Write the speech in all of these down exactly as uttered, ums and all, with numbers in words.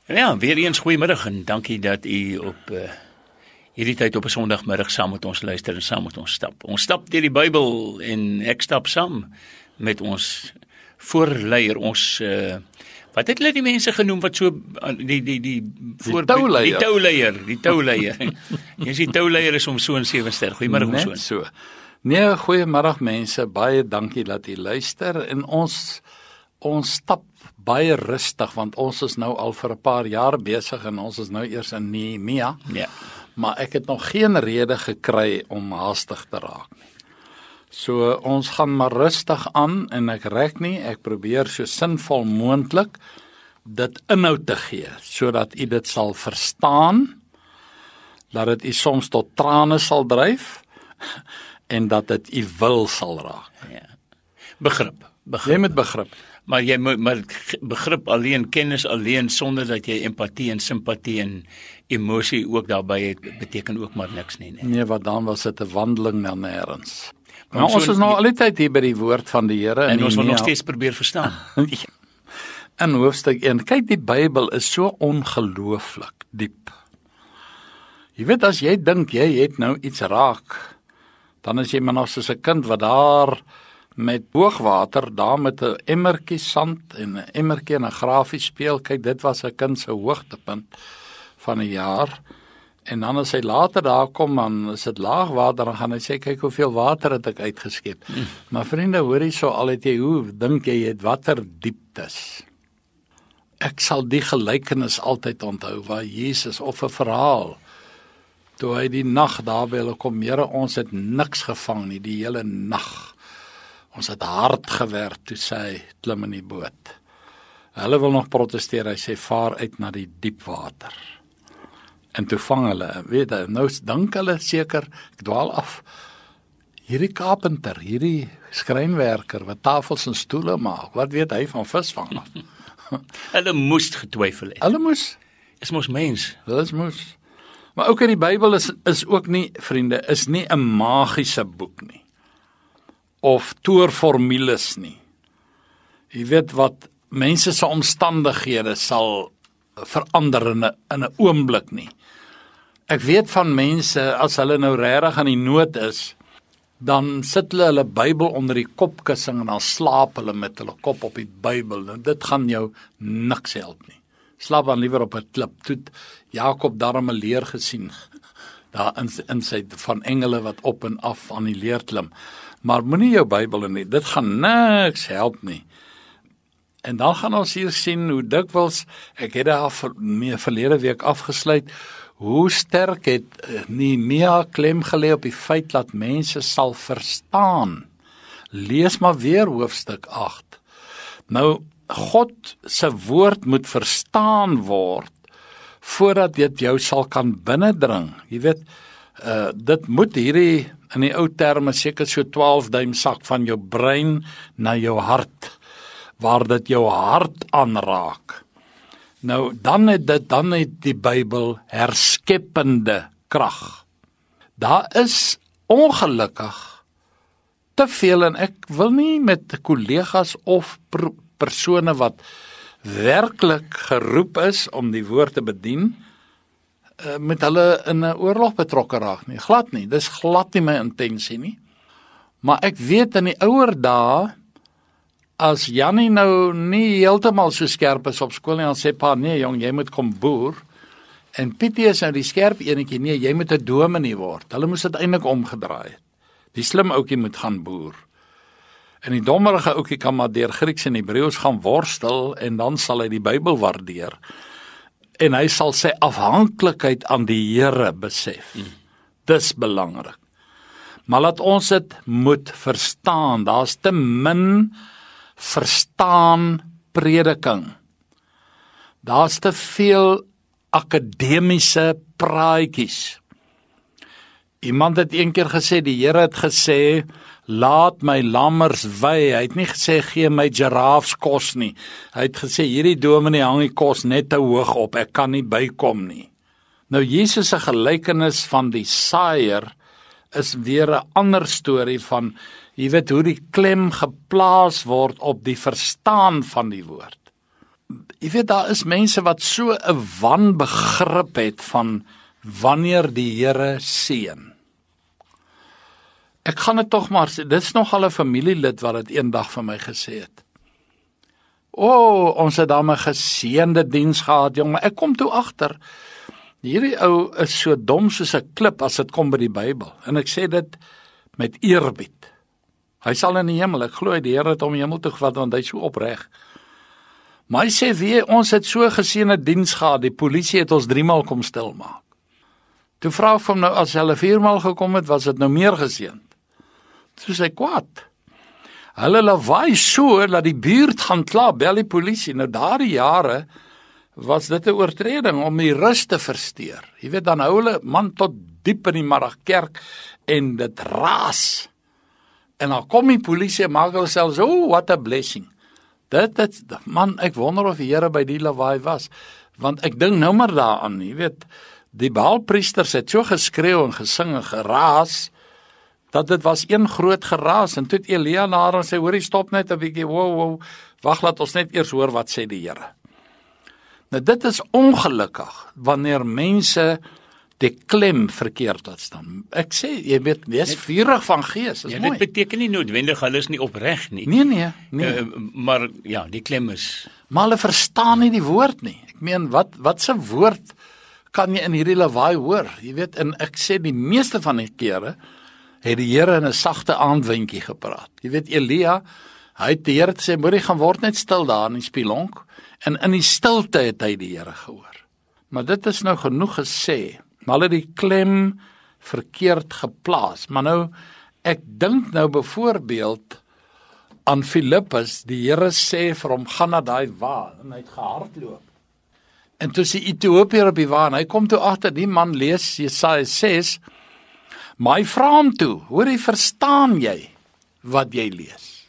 Ja, weer eens goeiemiddag en dankie dat u op uh, hierdie tyd op 'n Sondagmiddag saam met ons luister en saam met ons stap. Ons stap deur die Bybel en ek stap saam met ons voorleier, ons uh, wat het hulle die mense genoem wat so die die die voor die touleier, die touleier, die touleier. Jy sien die touleier is om so 'n sewe ster. Goeiemiddag ons so. so. Nee, goeiemiddag mense, baie dankie dat u luister en ons ons stap baie rustig want ons is nou al vir 'n paar jaar besig en ons is nou eers in Nehemia. Ja. Maar ek het nog geen rede gekry om haastig te raak. So ons gaan maar rustig aan en ek rek nie, ek probeer so sinvol moontlik dit inhoud te gee sodat u dit sal verstaan, dat dit u soms tot trane sal dryf en dat dit u wil sal raak. Ja. Begrip, begrip. Jy moet begrip. Maar jy moet maar begrip alleen, kennis alleen sonder dat jy empatie en simpatie en emosie ook daarbey het, beteken ook maar niks nie, nee. Nee, wat dan was dit 'n wandeling na nêrens. Maar Nou, so ons is nou al die tyd hier by die woord van die Here en ons wil nog Nehemia. steeds probeer verstaan. In hoofstuk een, kyk, die Bybel is so ongelooflik diep. Jy weet, as jy dink jy het nou iets raak, dan is jy maar nog soos 'n kind wat daar met hoogwater, daar met 'n emmertjie sand en 'n emmertjie en 'n grafie speel. Kyk, dit was 'n kind se hoogtepunt van 'n jaar. En dan as hy later daar kom, dan is dit laagwater, dan gaan hy sê, kyk hoeveel water het ek uitgeskep. Mm. Maar vriende, hoor jy so al het jy, hoe dink jy het watter dieptes? Ek sal die gelykenis altyd onthou, waar Jesus of 'n verhaal, toe hy die nag daar by hulle kom, Here, ons het niks gevang nie, die hele nag. Ons het hard gewerk, toe sê hy, klim in die boot. Hulle wil nog protesteer, hy sê, vaar uit na die diep water. En toe vang hulle, weet jy, nou dink hulle seker, ek dwaal af, hierdie carpenter, hierdie skrynwerker, wat tafels en stoele maak, wat weet hy van visvang af? Hulle moes getwyfel het. Hulle moes, Is mos mens. hulle moes. Maar ook in die Bybel is, is ook nie, vriende, is nie 'n magiese boek nie, of toorformules nie. Jy weet wat, mense se omstandighede sal verander in 'n in 'n oomblik nie. Ek weet van mense, as hulle nou regtig aan die nood is, dan sit hulle hulle Bybel onder die kopkussing en dan slaap hulle met hulle kop op die Bybel. Nou, dit gaan jou niks help nie. Slaap dan liewer op 'n klip. Toe Jakob daarom 'n leer gesien, daar in, in sy van engele wat op en af aan die leer klim. Maar moenie jou Bybel in nie, dit gaan niks help nie. En dan gaan ons hier sien hoe dikwels, ek het daar ver, mee verlede week afgesluit, hoe sterk het Nehemia klem gelê op die feit dat mense sal verstaan. Lees maar weer hoofstuk agt. Nou, God se woord moet verstaan word, voordat dit jou sal kan binnendring. Jy weet, uh, dit moet hierdie, in die ou terme, seker so twaalf duim sak van jou brein na jou hart, waar dit jou hart aanraak. Nou, dan het dit, dan het die Bybel herskeppende krag. Daar is ongelukkig te veel, en ek wil nie met kollegas of per, persone wat werklik geroep is om die woord te bedien, met hulle in 'n oorlog betrokke raak nie, glad nie, dis glad nie my intensie nie. Maar ek weet in die ouer dae, as Jannie nou nie heeltemal so skerp is op skool nie, dan sê pa, nee jong, jy moet kom boer, en Pietie is nou die skerp enetjie, nee, jy moet 'n dominee word. Hulle moes dit eintlik omgedraai het. Die slim ouetjie moet gaan boer. En die dommerige ouetjie kan maar deur Grieks en Hebreëus gaan worstel, en dan sal hy die Bybel waardeer. En hy sal sy afhanklikheid aan die Here besef. Hmm. Dis belangrik. Maar laat ons dit moet verstaan. Daar's te min verstaan prediking. Daar's te veel akademiese praatjies. Iemand het een keer gesê, die Here het gesê, laat my lammers wei. Hy het nie gesê, gee my giraffes kos nie. Hy het gesê, hierdie dominee hang die kos net te hoog op, ek kan nie bykom nie. Nou, Jesus se gelykenis van die saaier is weer 'n ander storie van, jy weet hoe die klem geplaas word op die verstaan van die woord. jy weet, daar is mense wat so 'n wanbegrip het van wanneer die Here seën. Ek gaan dit tog maar sê, dit is nogal 'n familielid wat dit eendag vir my gesê het. O, oh, ons het dan 'n geseënde diens gehad, jong, maar ek kom toe agter, hierdie ou is so dom soos 'n klip as dit kom by die Bybel. En ek sê dit met eerbied. Hy sal in die hemel, ek glo die Here het hom hemel toe gevat, want hy is so opreg. Maar hy sê, wie, ons het so geseënde diens gehad, die polisie het ons driemaal kom stilmaak. Toe vra ek hom nou, as hulle viermaal gekom het, was dit nou meer geseënd. Toe sê hy kwaad. Hulle lawaai so, dat die buurt gaan kla, bel die polisie. Nou daardie jare was dit 'n oortreding om die rus te versteur. Jy weet, dan hou hulle man tot diep in die middagkerk en dit raas. En dan kom die polisie en maak hulle selfs, oh, what a blessing. Dit, dit, man, ek wonder of die Here by die lawaai was, want ek dink nou maar daaraan, jy weet, die Baalpriesters het so geskreeu en gesing en geraas, dat dit was een groot geraas, en toe het Elia na haar en sê, hoorie, stop net 'n bietjie, wow, wow, wag, laat ons net eers hoor wat sê die Here. Nou dit is ongelukkig, wanneer mense die klem verkeerd laat staan. Ek sê, jy weet, wees vurig van gees, is ja, mooi. Dit beteken nie noodwendig hulle is nie opreg nie. Nee, nee, nee. Uh, maar ja, die klem is... Maar hulle verstaan nie die woord nie. Ek meen, wat, wat se woord kan jy in hierdie lawaai hoor? Jy weet, en ek sê die meeste van die kere, het die Here in 'n sagte aandwindjie gepraat. Jy weet, Elia, hy het die Here gesê, moenie gaan word net stil daar in die spilonk, en in die stilte het hy die Here gehoor. Maar dit is nou genoeg gesê, maar hulle die klem verkeerd geplaas. Maar nou, ek dink nou byvoorbeeld aan Filippus, die Here sê vir hom, gaan na daai wa, en hy het gehardloop. En toe sien Ethiopiër op die wa, en hy kom toe agter, die man lees Jesaja ses, maar hy vra hom toe, hoor jy, verstaan jy wat jy lees?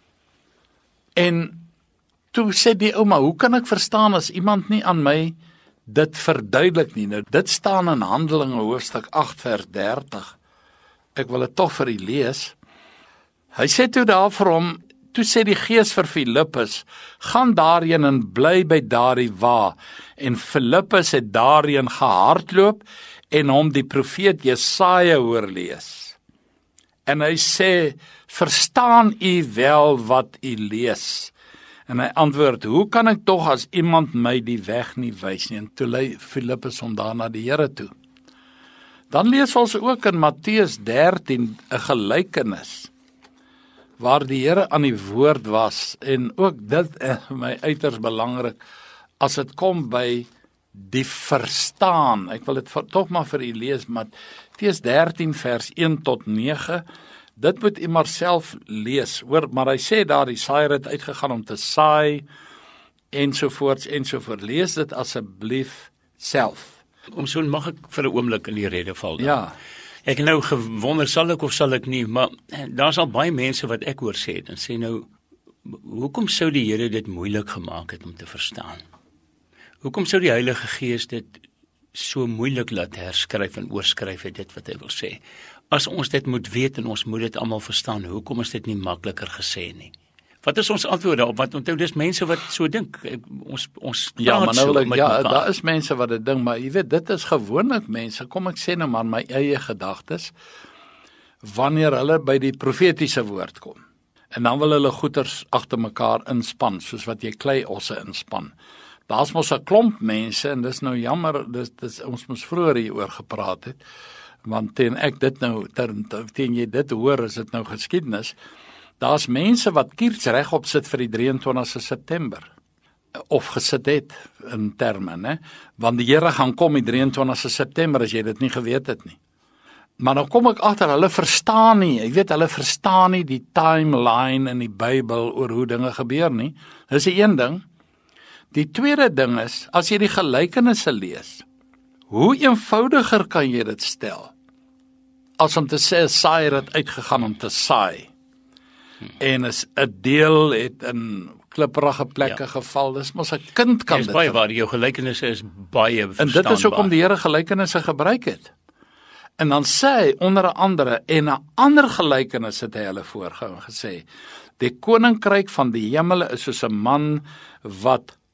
En toe sê die ouma, hoe kan ek verstaan as iemand nie aan my dit verduidelik nie? Nou, dit staan in Handelinge hoofstuk agt vers dertig. Ek wil dit tog vir u lees. Hy sê toe daar vir hom, toe sê die Gees vir Filippus, gaan daarheen en bly by daardie wa. En Filippus het daarheen gehardloop en hom die profeet Jesaja hoor lees. En hy sê, verstaan u wel wat u lees? En hy antwoord, hoe kan ek tog as iemand my die weg nie wys nie? En toe lei Filippus hom daar na die Here toe. Dan lees ons ook in Matteus dertien 'n gelykenis, waar die Here aan die woord was, en ook dit is vir my uiters belangrik, as dit kom by die verstaan. Ek wil dit vir, toch maar vir u lees, Matteus dertien vers een tot nege, dit moet u maar self lees, hoor, maar hy sê daar, die saaier het uitgegaan om te saai, ensovoorts, ensovoorts, lees dit asseblief self. Om so mag ek vir 'n oomblik in die rede val dan. Ja. Ek nou gewonder, sal ek of sal ek nie, maar daar's al baie mense wat ek hoor sê, en sê nou, hoekom sou die Here dit moeilik gemaak het om te verstaan? Hoekom sou die Heilige Gees dit so moeilik laat herskryf en oorskryf het, dit wat hy wil sê? As ons dit moet weet en ons moet dit almal verstaan, hoekom is dit nie makliker gesê nie? Wat is ons antwoorde op? Want onthou, dis mense wat so dink. Ons ons Ja, maar nou, so like, ja, daar is mense wat dit dink, maar jy weet, dit is gewoonlik mense, kom ek sê nou maar my eie gedagtes, wanneer hulle by die profetiese woord kom. En dan wil hulle goeters agter mekaar inspan, soos wat jy klei osse inspan. Daar's mos 'n klomp mense, en dis nou jammer, dis, dis ons moes vroeër hieroor gepraat het, want teen ek dit nou, teen, teen jy dit hoor, is dit nou geskiedenis. Daar's mense wat kiers regop sit vir die drie en twintigste September, of gesit het, in terme, né? Want die Here gaan kom die drie en twintigste September, as jy dit nie geweet het nie. Maar nou kom ek agter, hulle verstaan nie, ek weet, hulle verstaan nie die timeline in die Bybel oor hoe dinge gebeur nie. Dis die een ding. Die tweede ding is, as jy die gelykenisse lees, hoe eenvoudiger kan jy dit stel, as om te sê, 'n saaier het uitgegaan om te saai, en is 'n deel het in klipprige plekke ja. geval, dis mos 'n kind kan dit. Dis baie waar, jou gelykenisse is baie verstaanbaar. En dit is hoekom die Here gelykenisse gebruik het. En dan sê hy, onder andere, en 'n ander gelykenis het hy hulle voorgehou en gesê, die koninkryk van die hemele is soos 'n man wat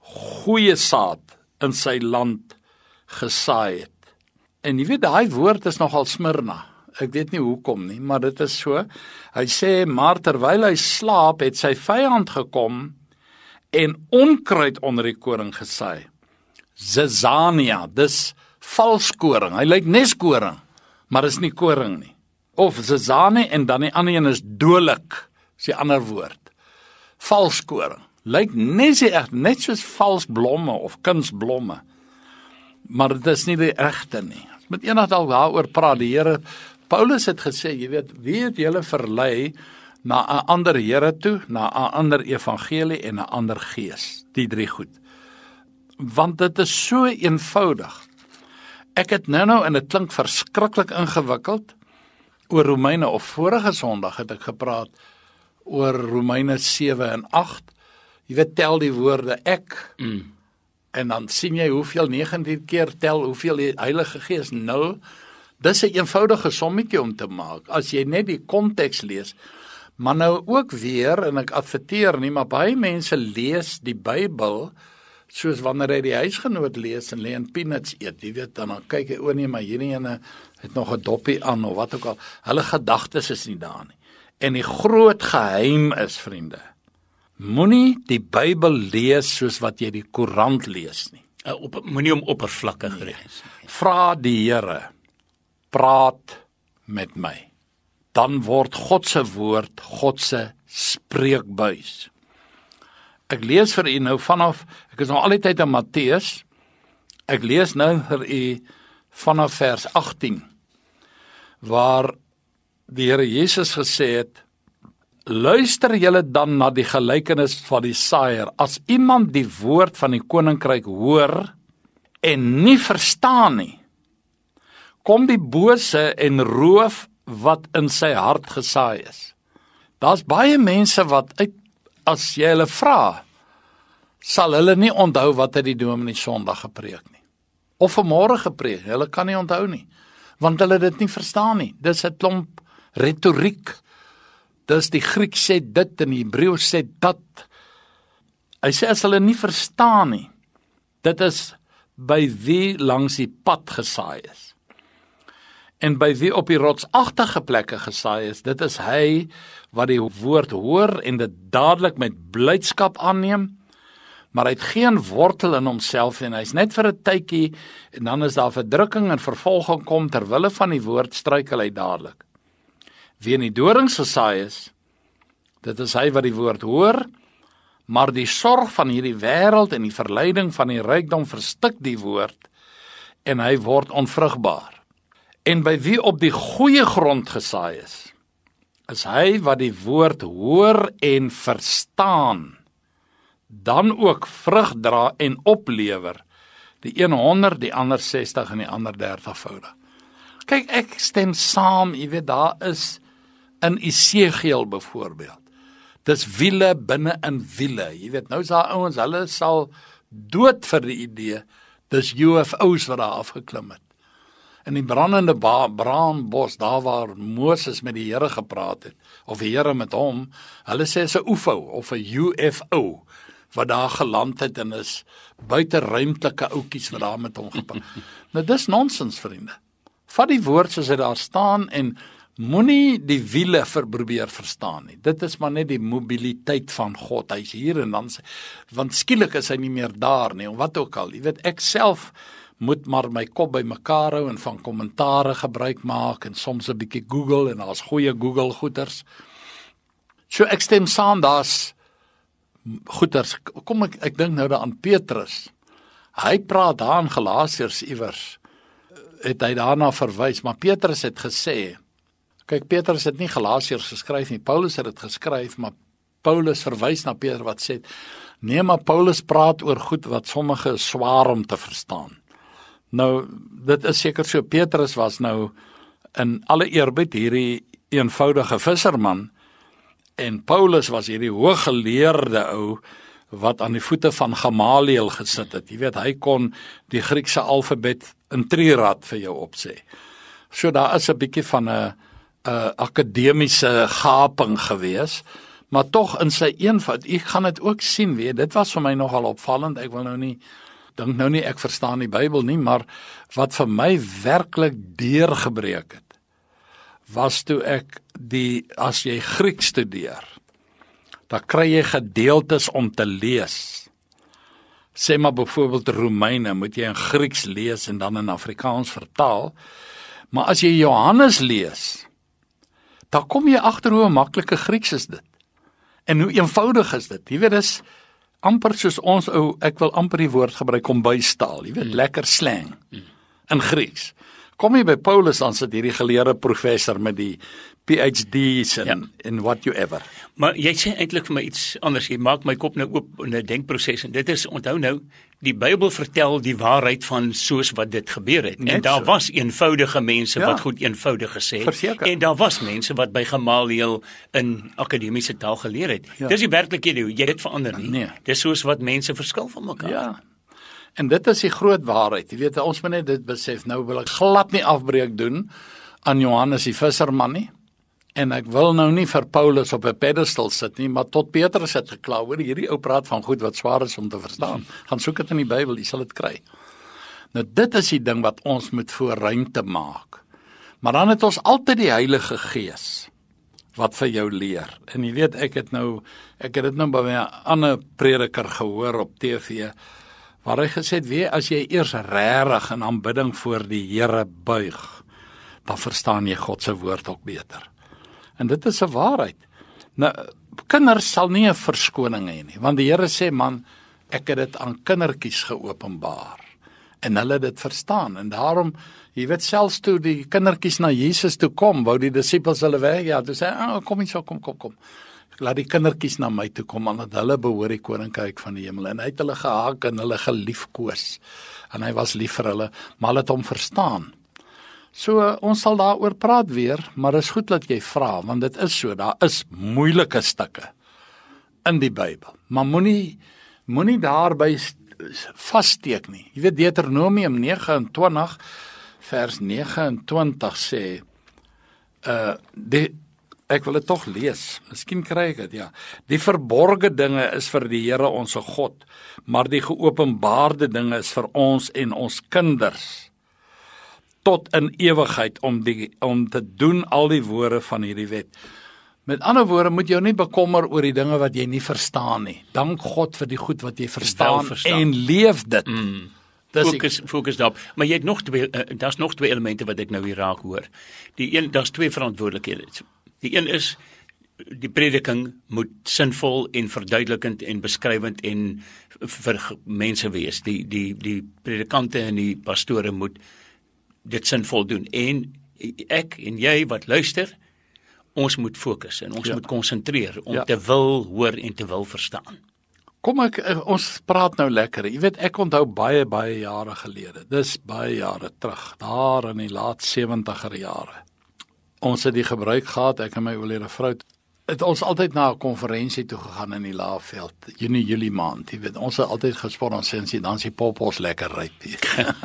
goeie saad in sy land gesaai het. En jy weet, daai woord is nogal Smirna. Ek weet nie hoekom nie, maar dit is so. Hy sê, maar terwyl hy slaap, het sy vyand gekom en onkruid onder die koring gesaai. Zizania, dis vals koring. Hy lyk nes koring, maar is nie koring nie. Of zizane en dan die ander een is dolik, is die ander woord. Vals koring. Lyk nes die echt, net soos vals blomme of kunsblomme. Maar dit is nie die regte nie. Met eendag al daaroor praat die Here. Paulus het gesê, jy weet, wie het julle verlei na 'n ander Here toe, na 'n ander evangelie en 'n ander gees, die drie goed. Want dit is so eenvoudig. Ek het nou nou, en dit klink verskriklik ingewikkeld, oor Romeine, of vorige Sondag het ek gepraat oor Romeine sewe en agt. Jy weet, tel die woorde ek, mm. en dan sien jy hoeveel negentien keer tel, hoeveel die Heilige Gees, nul. Dis 'n eenvoudige sommetjie om te maak, as jy net die konteks lees. Maar nou ook weer, en ek adverteer nie, maar baie mense lees die Bybel, soos wanneer hy die huisgenoot lees en lê en peanuts eet, jy weet, dan, dan kyk hy, o nee, maar hierdie ene het nog 'n doppie aan, of wat ook al, hulle gedagtes is nie daar nie. En die groot geheim is, vriende, moenie die Bybel lees soos wat jy die koerant lees nie. Uh, op, moenie om oppervlakkig Nee. lees. Vra die Here, praat met my. Dan word God se woord God se spreekbuis. Ek lees vir u nou vanaf, ek is nou al die tyd in Matteus, ek lees nou vir u vanaf vers agttien, waar die Here Jesus gesê het, luister julle dan na die gelykenis van die saaier, as iemand die woord van die koninkryk hoor, en nie verstaan nie, kom die bose en roof wat in sy hart gesaai is. Daar's baie mense wat uit, as jy hulle vra, sal hulle nie onthou wat het die dominee Sondag gepreek nie. Of vanmôre gepreek, hulle kan nie onthou nie, want hulle dit nie verstaan nie. Dis 'n klomp retoriek. Dis die Griek sê dit en die Hebreë sê dat. Hy sê as hulle nie verstaan nie, dit is by wie langs die pad gesaai is. En by wie op die rotsagtige plekke gesaai is, dit is hy wat die woord hoor en dit dadelik met blydskap aanneem, maar hy het geen wortel in homself en hy's net vir 'n tydjie en dan is daar verdrukking en vervolging kom ter wille van die woord struikel hy dadelik. Wie in die dorings gesaai is, dit is hy wat die woord hoor, maar die sorg van hierdie wêreld en die verleiding van die rykdom verstik die woord en hy word onvrugbaar. En by wie op die goeie grond gesaai is, is hy wat die woord hoor en verstaan, dan ook vrug dra en oplewer, die een honderd, die ander sestig en die ander dertigvoudig. Kyk, ek stem saam, jy weet, daar is in Esegiel byvoorbeeld, dis wiele binne in wiele, jy weet, nou is daar ouens, hulle sal dood vir die idee, dis U F O's wat daar afgeklim het. In die brandende braambos, daar waar Moses met die Here gepraat het, of die Here met hom, hulle sê is 'n U F O, of 'n U F O, wat daar geland het, en is buiteruimtelike ouetjies wat daar met hom gepraat. Nou dis nonsens, vriende. Vat die woord soos hy daar staan, en moenie die wiele vir probeer verstaan nie. Dit is maar net die mobiliteit van God, hy is hier, en dan, want skielik is hy nie meer daar nie, of wat ook al, jy weet, ek self, moet maar my kop by mekaar hou en van kommentare gebruik maak en soms 'n bietjie Google en daar's goeie Google goeters. So ek stem saam, daar's goeters. Kom ek ek dink nou daaraan Petrus. Hy praat daar in Galasiërs iewers. Het hy daarna verwys, maar Petrus het gesê, kyk, Petrus het nie Galasiërs geskryf nie, Paulus het dit geskryf, maar Paulus verwys na Petrus wat sê, nee, maar Paulus praat oor goed wat sommige swaar om te verstaan. Nou, dit is seker so, Petrus was nou in alle eerbied hierdie eenvoudige visserman, en Paulus was hierdie hooggeleerde ou, wat aan die voete van Gamaliel gesit het. Jy weet, hy kon die Griekse alfabet in trierad vir jou opsê. So daar is 'n bietjie van 'n 'n akademiese gaping gewees, Maar tog in sy eenvoud, ek gaan dit ook sien, weet, dit was vir my nogal opvallend. Ek wil nou nie dink nou nie ek verstaan die Bybel nie, maar wat vir my werklik deurgebreek het, was toe ek die as jy Grieks studeer, dan kry jy gedeeltes om te lees. Sê maar byvoorbeeld Romeine, moet jy in Grieks lees en dan in Afrikaans vertaal. Maar as jy Johannes lees, dan kom jy agter hoe maklike Grieks is dit. En hoe eenvoudig is dit? Jy weet, dis amper soos ons ou, ek wil amper die woord gebruik, kombuistaal. Jy weet, mm. lekker slang in Grieks. Kom jy by Paulus, dan sit hierdie geleerde professor met die P H D's en, ja. en what you ever. Maar jy sê eintlik vir my iets anders. Jy maak my kop nou oop in 'n denkproses. En dit is, onthou nou, die Bybel vertel die waarheid van soos wat dit gebeur het. Net en daar so. was eenvoudige mense ja. wat goed eenvoudig gesê het. En daar was mense wat by Gamaliel in akademiese taal geleer het. Ja. Dis die werklikhede, jy het verander nie. Nee. Dis soos wat mense verskil van mekaar. Ja. En dit is die groot waarheid. Jy weet, ons moet net dit besef. Nou wil ek glad nie afbreek doen aan Johannes die visserman nie. En ek wil nou nie vir Paulus op 'n pedestal sit nie, maar tot Petrus het gekla oor hierdie ou praat van goed wat swaar is om te verstaan. Gaan soek dit in die Bybel, jy sal dit kry. Nou dit is die ding wat ons moet voor ruimte maak. Maar dan het ons altyd die Heilige Gees wat vir jou leer. En jy weet, ek het nou ek het dit nou by 'n ander prediker gehoor op T V waar hy gesê het, weet, as jy eers regtig in aanbidding voor die Here buig, dan verstaan jy God se woord ook beter. En dit is 'n waarheid. Nou, kinders sal nie 'n verskoning hê nie, want die Here sê, man, ek het dit aan kindertjies geopenbaar. En hulle het dit verstaan. En daarom, jy weet, selfs toe die kindertjies na Jesus toe kom, wou die disippels hulle weg, ja, toe sê, ah, kom hier so, kom, kom, kom. Laat die kindertjies na my toe kom, want hulle behoort die koninkryk van die hemel. En hy het hulle gehaak en hulle geliefkoos. En hy was lief vir hulle, maar hulle het hom verstaan. So, uh, ons sal daaroor praat weer, maar is goed dat jy vra, want dit is so, daar is moeilike stukke in die Bybel. Maar moenie moenie daarby vassteek nie. Jy weet, Deuteronomium nege en twintig, vers nege en twintig sê, uh, die Ek wil dit tog lees, miskien kry ek dit, ja. Die verborge dinge is vir die Here ons God, maar die geopenbaarde dinge is vir ons en ons kinders, tot in ewigheid, om, die, om te doen al die woorde van hierdie wet. Met ander woorde, moet jy nie bekommer oor die dinge wat jy nie verstaan nie. Dank God vir die goed wat jy verstaan, verstaan. en leef dit. Mm. Fokus, fokus daarop. Maar jy het nog twee, uh, daar's nog twee elemente wat ek nou hier raak hoor. Die een, daar's twee verantwoordelikhede. Die een is, die prediking moet sinvol en verduidelikend en beskrywend en vir mense wees. Die, die, die predikante en die pastore moet dit sinvol doen. En ek en jy wat luister, ons moet fokus en ons ja. moet konsentreer om ja. te wil hoor en te wil verstaan. Kom ek, ons praat nou lekker. Jy weet, ek onthou baie, baie jare gelede. Dis baie jare terug, daar in die laat sewentiger jare. Ons het die gebruik gehad, ek en my oorlede vrou, het ons altyd na 'n konferensie toe gegaan in die Laagveld, Junie, Julie maand, jy weet, ons het altyd gespot, ons sê, dan is die poppos lekker ryp.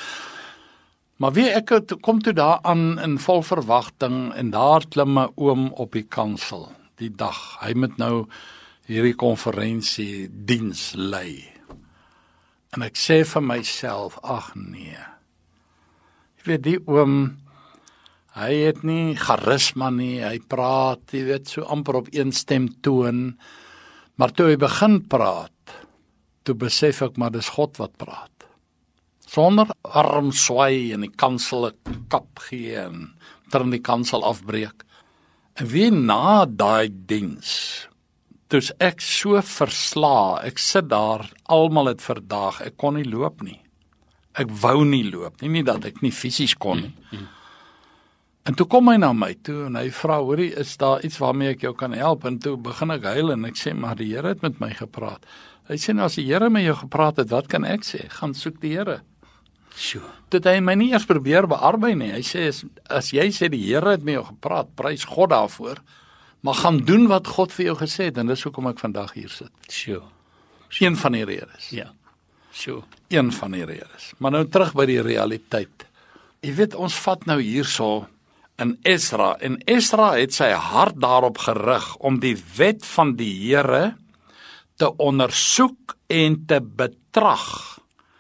Maar wie ek het, kom toe daar aan in vol verwagting, en daar klim my oom op die kansel, die dag, hy moet nou hierdie konferensie diens lei. En ek sê vir myself, ag nee, jy weet, die oom, hy het nie charisma nie, hy praat, jy weet, so amper op een stem toon, maar toe hy begin praat, toe besef ek, maar dis God wat praat. Sonder arm swaai en die kansel 'n kap gee en terwyl die kansel afbreek. En wie na daai diens, toe's ek so versla, ek sit daar, almal het verdaag, ek kon nie loop nie. Ek wou nie loop nie, nie dat ek nie fisies kon nie. Mm, mm. En toe kom hy na my toe en hy vra, hoorie, is daar iets waarmee ek jou kan help? En toe begin ek huil en ek sê, maar die Here het met my gepraat. Hy sê, nou as die Here met jou gepraat het, wat kan ek sê? Gaan soek die Here. Sure. Toe hy my nie eers probeer bearbei nie. Hy sê, as, as jy sê die Here het met jou gepraat, prys God daarvoor, maar gaan doen wat God vir jou gesê het, en dis hoekom ek vandag hier sit. Sure. Sure. Een van die redes. Ja. Sure. Een van die redes. Maar nou terug by die realiteit. Jy weet, ons vat nou hierso in Esra, en Esra het sy hart daarop gerig om die wet van die Here te ondersoek en te betrag,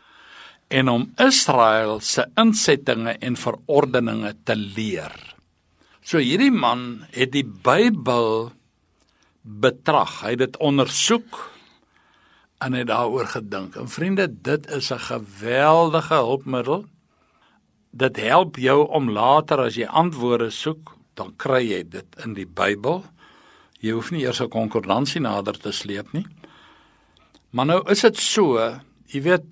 en om Israel se insettinge en verordeninge te leer. So hierdie man het die Bybel betrag, hy het dit ondersoek, en het daaroor gedink. En vriende, dit is 'n geweldige hulpmiddel. Dit help jou om later as jy antwoorde soek, dan kry jy dit in die Bybel. Jy hoef nie eers 'n konkordansie nader te sleep nie. Maar nou is dit so, jy weet,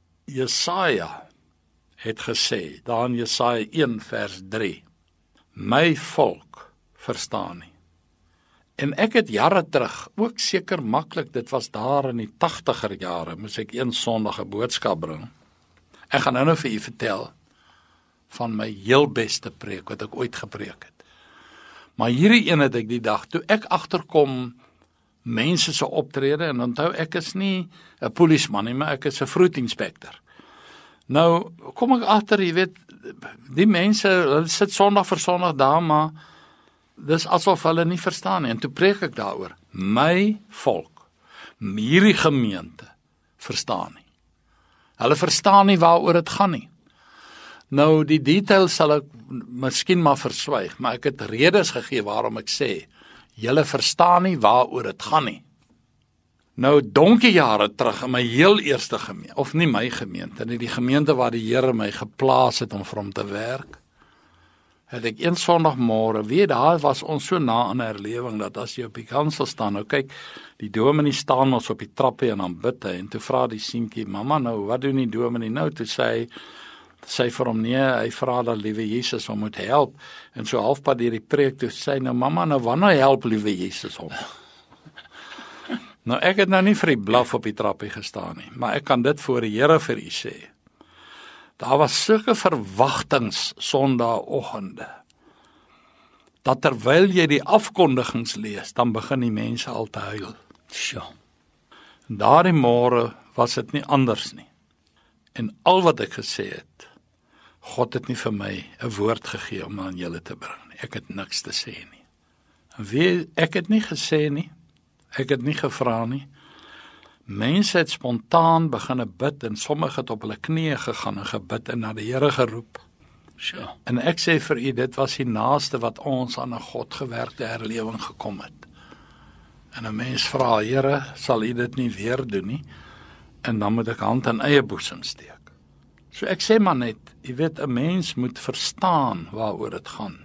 Jesaja het gesê, daar in Jesaja een vers drie, my volk verstaan nie. En ek het jare terug, ook seker maklik, dit was daar in die tagtiger jare, moes ek een Sondag 'n boodskap bring. Ek gaan nou nou vir u vertel van my heel beste preek wat ek ooit gepreek het. Maar hierdie een het ek die dag, toe ek agterkom mense se optrede, en onthou ek is nie 'n polisieman nie, maar ek is 'n fruit inspector. Nou, kom ek agter, jy weet, die mense, hulle sit Sondag vir Sondag daar, maar dis asof hulle nie verstaan nie, en toe preek ek daaroor, my volk, hierdie gemeente, verstaan nie. Hulle verstaan nie waaroor dit gaan nie. Nou, die details sal ek miskien maar verswyg, maar ek het redes gegee waarom ek sê, julle verstaan nie waaroor dit gaan nie. Nou, donkie jare terug in my heel eerste gemeente, of nie my gemeente, nie die gemeente waar die Here my geplaas het om vir hom te werk, het ek een Sondagmôre, weet, daar was ons so na aan 'n herlewing, dat as jy op die kansel staan, nou kyk, die dominee staan ons op die trappe en dan bid hy, en toe vra die seentjie, mamma, nou, wat doen die dominee nou? Toe sê hy, sê vir hom, nee, hy vra dat liewe Jesus hom moet help, en so halfpad deur die preek, toe sê, nou mamma, nou wanneer help liewe Jesus hom? Nou ek het nou nie vir die blaf op die trappie gestaan nie, maar ek kan dit voor die Here vir u sê. Daar was sulke verwagtings Sondagoggende, dat terwyl jy die afkondigings lees, dan begin die mense al te huil. Sjoe. Daardie môre was dit nie anders nie. En al wat ek gesê het, God het nie vir my 'n woord gegee om aan julle te bring nie. Ek het niks te sê nie. En wie, ek het nie gesê nie, ek het nie gevra nie. Mense het spontaan begin bid, en sommige het op hulle knieë gegaan en gebid en na die Here geroep. Sure. En ek sê vir u, dit was die naaste wat ons aan 'n God gewerkte herlewing gekom het. En 'n mens vra, Here, sal u dit nie weer doen nie? En dan moet ek hand in eie boesem steek. So ek sê maar net, jy weet, 'n mens moet verstaan waaroor dit gaan.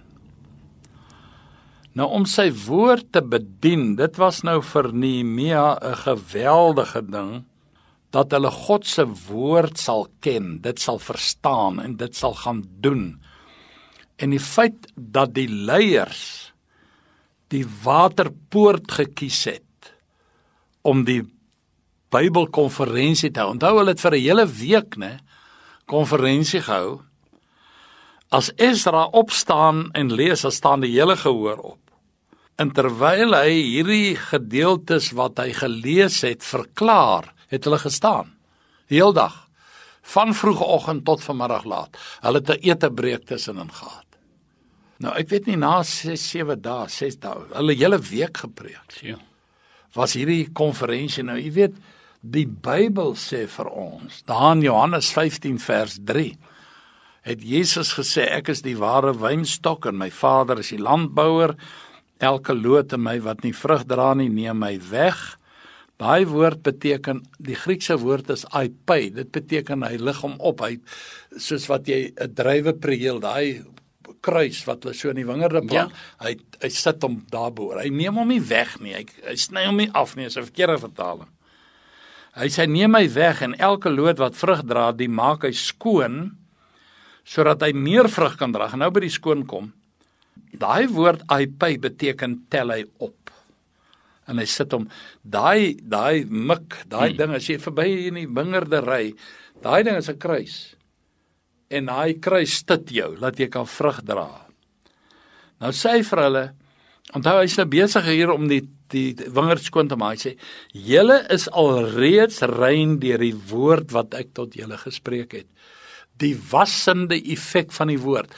Nou om sy woord te bedien, dit was nou vir Nehemia 'n geweldige ding, dat hulle God se woord sal ken, dit sal verstaan en dit sal gaan doen. En die feit dat die leiers die Waterpoort gekies het om die Bybelkonferensie te hou. Onthou hulle het vir 'n hele week, né, konferensie gehou. As Esra opstaan en lees, dan staan die hele gehoor op. En terwyl hy hierdie gedeeltes wat hy gelees het verklaar, het hulle gestaan. Heeldag, van vroegoggend tot vanmiddag laat. Hulle het 'n etebreek tussenin gehad. Nou ek weet nie, na ses, sewe dae, ses dae, hulle hele week gepreek. Ja. Was hierdie konferensie, nou jy weet, die Bybel sê vir ons, daar in Johannes vyftien vers drie, het Jesus gesê, ek is die ware wynstok en my Vader is die landbouer, elke loot in my wat nie vrug dra nie, neem my weg. Daai woord beteken, die Griekse woord is aipai, dit beteken hy lig hom op, hy, soos wat jy 'n druiwepreel, daai kruis wat hulle so in die wingerde plant, ja. hy, hy sit hom daarbo, hy neem hom nie weg nie, hy, hy sny hom nie af nie, is 'n verkeerde vertaling. Hy sê, neem my weg, en elke loot wat vrug dra, die maak hy skoon, sodat hy meer vrug kan dra. En nou by die skoon kom, daai woord aipai beteken tel hy op. En hy sit hom, daai, daai mik, daai hmm. ding, as jy verby in die wingerde ry, daai ding is 'n kruis. En daai kruis stit jou, laat jy kan vrug dra. Nou sê hy vir hulle, onthou hy is nou besig hier om die, die wingerd skoon te maak, hy sê, julle is alreeds rein deur die woord wat ek tot julle gespreek het. Die wassende effek van die woord.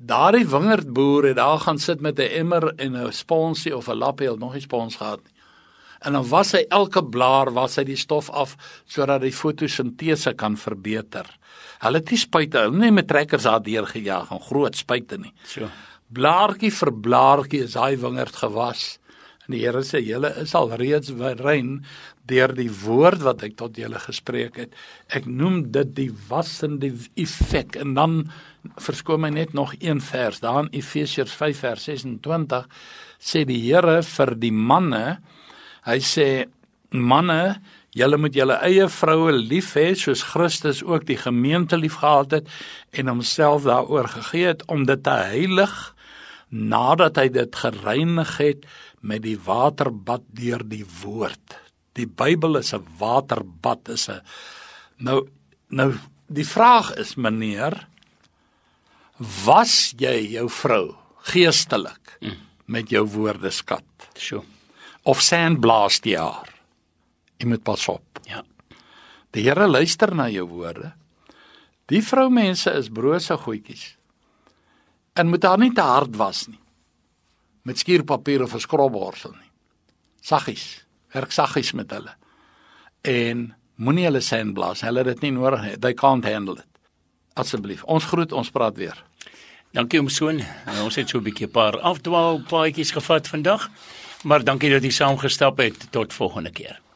Daardie wingerdboer het daar gaan sit met 'n emmer en 'n sponsie of 'n lappie, het nog nie spons gehad nie. En dan was hy elke blaar, was hy die stof af, sodat die fotosintese kan verbeter. Hulle het nie spuite, hulle nie met trekkers daar deurgejaag, en groot spuite nie. So. Blaartjie vir blaartjie is daai wingerd gewas. En die Here sê, julle is al reeds rein deur die woord wat ek tot julle gespreek het. Ek noem dit die wassende effek. En dan verskoon my net nog een vers, daar in Efesiërs vyf vers ses en twintig, sê die Here vir die manne, hy sê, manne, julle moet julle eie vroue lief hê, soos Christus ook die gemeente lief gehad het, en homself daaroor gegee het, om dit te heilig, nadat hy dit gereinig het, met die waterbad deur die woord. Die Bybel is 'n waterbad, is 'n nou nou die vraag is, meneer, was jy jou vrou geestelik mm. met jou woordeskat? So. Of sandblaas die haar? Jy moet pas op. Ja. Die Here luister na jou woorde. Die vroumense is brose goedjies. En moet haar nie te hard was nie. Met skuurpapier of 'n skrobborsel nie. Saggies, werk saggies met hulle. En moenie hulle sandblaas, hulle het dit nie nodig nie. They can't handle it. Asseblief, ons groet, ons praat weer. Dankie om so, ons het so 'n bietjie 'n paar afdwaal paadjies gevat vandag, maar dankie dat jy saamgestap het, tot volgende keer.